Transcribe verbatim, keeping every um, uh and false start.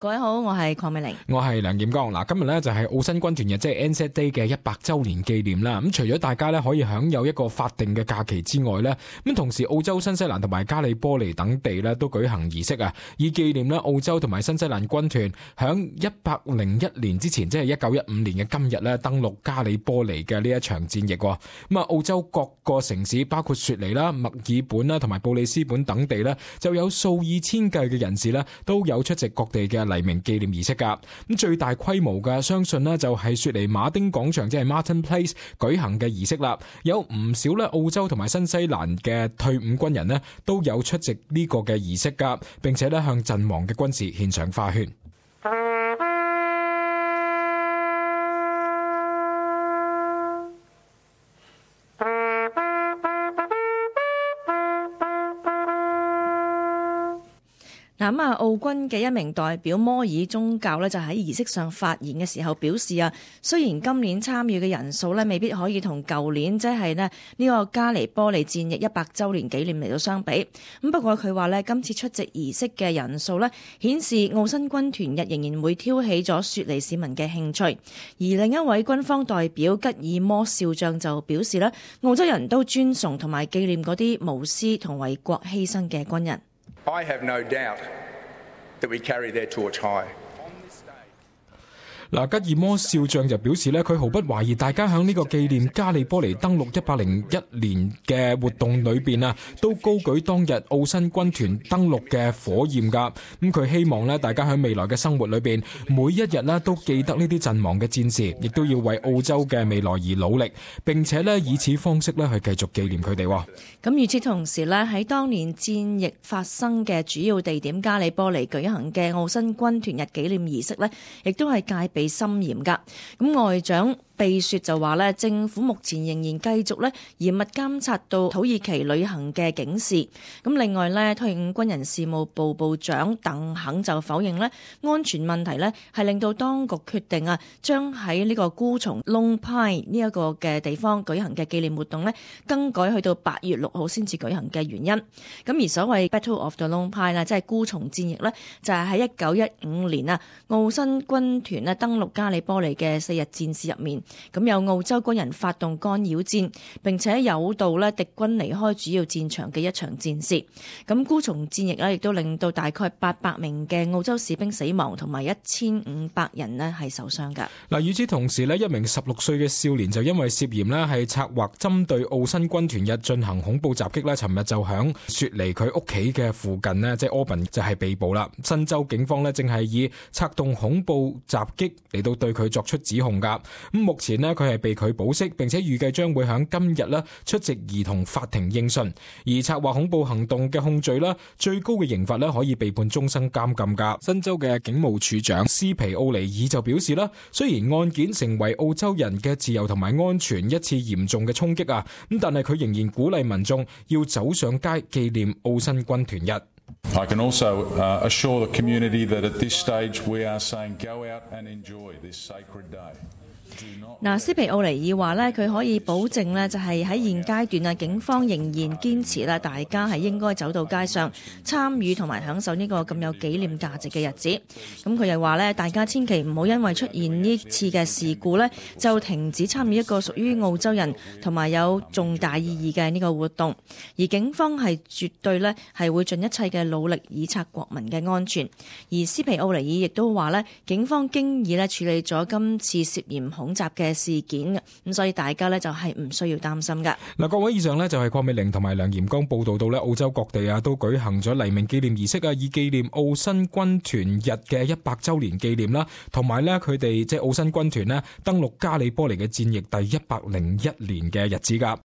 各位好，我係鄺美玲， 我係梁劍剛。嗱，今日咧就係澳新軍團日，即係 Anzac Day 嘅一百周年紀念啦。咁除咗大家咧可以享有一個法定嘅假期之外咧，咁同時澳洲、新西蘭同埋加里波尼等地咧都舉行儀式啊，以紀念咧澳洲同埋新西蘭軍團響一百零一年之前，即係一九一五年嘅今日咧登陸加里波尼嘅呢一場戰役。咁啊，澳洲各個城市包括雪梨啦、墨爾本啦同埋布里斯本等地咧，就有數以千計嘅人士咧都有出席各地嘅黎明紀念儀式噶。咁最大規模嘅，相信呢就係雪梨馬丁廣場，即係 Martin Place 舉行嘅儀式啦。有唔少咧澳洲同埋新西蘭嘅退伍軍人呢都有出席呢個嘅儀式噶，並且咧向陣亡嘅軍士獻上花圈。 嗱，咁啊，澳軍嘅一名代表摩爾宗教咧，就喺儀式上發言嘅時候表示啊，雖然今年參與嘅人數咧未必可以同舊年即係咧呢個加里波尼戰役一百週年紀念嚟到相比，咁不過佢話咧今次出席儀式嘅人數咧顯示澳新軍團日仍然會挑起咗雪梨市民嘅興趣，而另一位軍方代表吉爾摩少將就表示咧，澳洲人都尊崇同埋紀念嗰啲無私同為國犧牲嘅軍人。 I have no doubt that we carry their torch high. 嗱，吉爾摩少將就表示咧，佢毫不懷疑大家響呢個紀念加里波尼登陸一百零一年嘅活動裏邊啊，都高舉當日澳新軍團登陸嘅火焰噶。咁佢希望咧，大家喺未來嘅生活裏邊，每一日咧都記得呢啲陣亡嘅戰士，亦都要為澳洲嘅未來而努力，並且咧以此方式咧去繼續紀念佢哋。 咁與此同時咧，喺當年戰役發生嘅主要地點加里波尼舉行嘅澳新軍團日紀念儀式咧，亦都係戒備森嚴噶。咁外長秘書就話咧，政府目前仍然繼續咧嚴密監察到土耳其旅行嘅警示。咁另外咧，退伍軍人事務部部長鄧肯就否認咧安全問題咧係令到當局決定啊，將喺呢個孤松 Lone Pine 呢一個嘅地方舉行嘅紀念活動咧更改去到八月六號先至舉行嘅原因。咁而所謂 Battle of the Lone Pine 啊，即係孤松戰役咧，就係喺一九一五年啊澳新軍團咧登陸加里波尼嘅四日戰事入面。咁有澳洲軍人發動干擾戰，並且誘導咧敵軍離開主要戰場嘅一場戰事。咁孤松戰役咧，亦都令到大概八百名嘅澳洲士兵死亡，同埋一千五百人咧係受傷㗎。 嗱，與此同時咧，一名十六歲嘅少年就因為涉嫌咧係策劃針對澳新軍團日進行恐怖襲擊咧，尋日就響雪梨佢屋企嘅附近咧，即係 Auburn 就係被捕啦。新州警方咧正係以策動恐怖襲擊嚟到對佢作出指控㗎。咁目前呢，佢係被拒保釋，並且預計將會喺今日呢出席兒童法庭應訊。而策劃恐怖行動嘅控罪呢，最高嘅刑罰呢可以被判終身監禁㗎。新州嘅警務處長斯皮奧尼爾就表示啦，雖然案件成為澳洲人嘅自由同埋安全一次嚴重嘅衝擊啊，咁但係佢仍然鼓勵民眾要走上街紀念澳新軍團日。 I can also uh, assure the community that at this stage we are saying go out and enjoy this sacred day. 嗱，斯皮奧尼爾話咧，佢可以保證呢就係喺現階段啊，警方仍然堅持啦，大家係應該走到街上參與同埋享受呢個咁有紀念價值嘅日子。咁佢又話咧，大家千祈唔好因為出現呢次嘅事故呢，就停止參與一個屬於澳洲人同埋有重大意義嘅呢個活動。而警方係絕對呢係會盡一切嘅努力以策國民嘅安全。而斯皮奧尼爾亦都話呢，警方經已咧處理咗今次涉嫌恐襲嘅事件嘅，咁所以大家呢就係唔需要擔心噶。 嗱，各位以上呢就係鄺美玲同埋梁炎剛報道到呢澳洲各地啊都舉行咗黎明紀念儀式啊，以紀念澳新軍團日嘅一百週年紀念啦，同埋呢佢哋即係澳新軍團呢登陸加里波尼嘅戰役第一百零一年嘅日子噶。